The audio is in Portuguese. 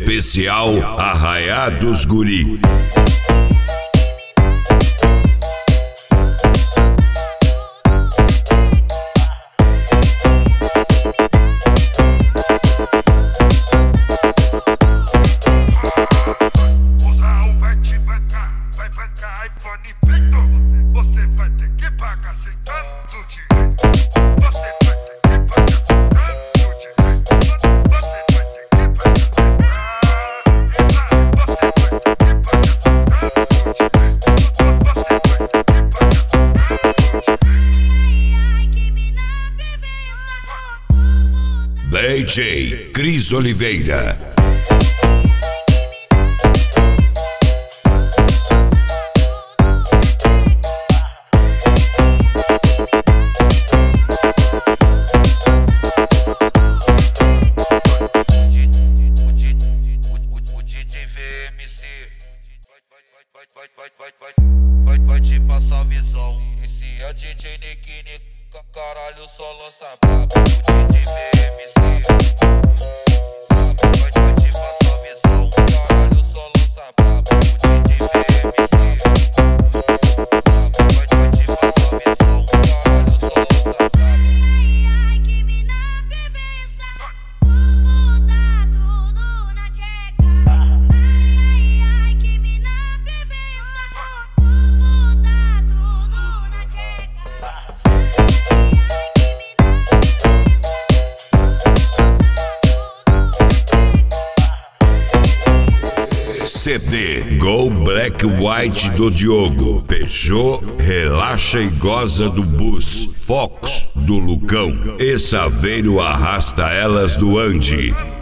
Especial Arraiá dos Guri. Você vai ter que pagar sem tanto direito. Você vai ter que pagar sem tanto direito. Você vai ter que pagar sem tanto. Você vai ter que pagar sem tanto direito. Você vai ter que pagar sem tanto direito. Que mina bebê. DJ Cris Oliveira. Vai te passar visão. Esse é DJ Nick, caralho, só lança brabo. O DJ VMC. Vai te passar visão. Caralho, só lança brabo. O DJ VMC. Vai te passar visão. Caralho, só lança brabo. Que mina bebê. Botar tudo na tcheca. Que mina bebê. Botar tudo na tcheca. CD Go Black White do Diogo. Peugeot Relaxa e Goza do Bus. Fox do Lucão. E Saveiro Arrasta Elas do Andy.